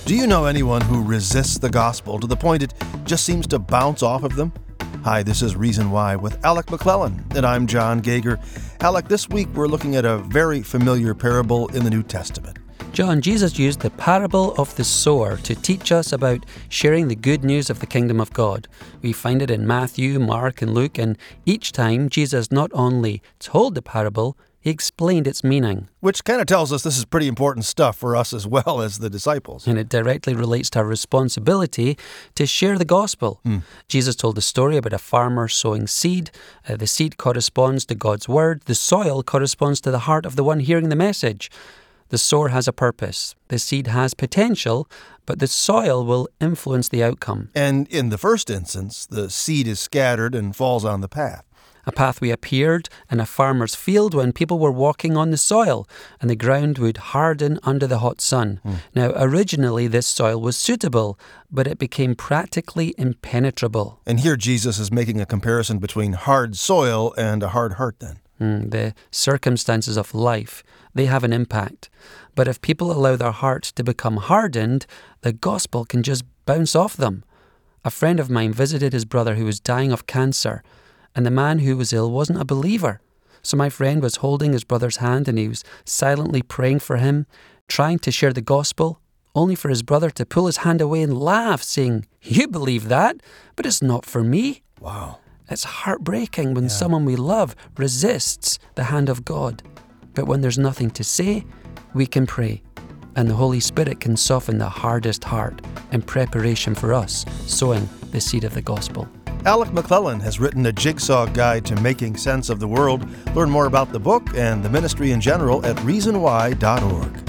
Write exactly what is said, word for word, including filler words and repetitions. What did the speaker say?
Do you know anyone who resists the gospel to the point it just seems to bounce off of them? Hi, this is Reason Why with Alec McClellan, and I'm John Gager. Alec, this week we're looking at a very familiar parable in the New Testament. John, Jesus used the parable of the sower to teach us about sharing the good news of the kingdom of God. We find it in Matthew, Mark, and Luke, and each time Jesus not only told the parable, he explained its meaning. Which kind of tells us this is pretty important stuff for us as well as the disciples. And it directly relates to our responsibility to share the gospel. Mm. Jesus told a story about a farmer sowing seed. Uh, the seed corresponds to God's word. The soil corresponds to the heart of the one hearing the message. The sower has a purpose. The seed has potential, but the soil will influence the outcome. And in the first instance, the seed is scattered and falls on the path. A pathway appeared in a farmer's field when people were walking on the soil, and the ground would harden under the hot sun. Mm. Now, originally this soil was suitable, but it became practically impenetrable. And here Jesus is making a comparison between hard soil and a hard heart then. Mm, the circumstances of life, they have an impact. But if people allow their heart to become hardened, the gospel can just bounce off them. A friend of mine visited his brother who was dying of cancer, and the man who was ill wasn't a believer. So my friend was holding his brother's hand and he was silently praying for him, trying to share the gospel, only for his brother to pull his hand away and laugh, saying, "You believe that, but it's not for me." Wow. It's heartbreaking when yeah. someone we love resists the hand of God. But when there's nothing to say, we can pray. And the Holy Spirit can soften the hardest heart in preparation for us sowing the seed of the gospel. Alec McClellan has written a jigsaw guide to making sense of the world. Learn more about the book and the ministry in general at reason why dot org.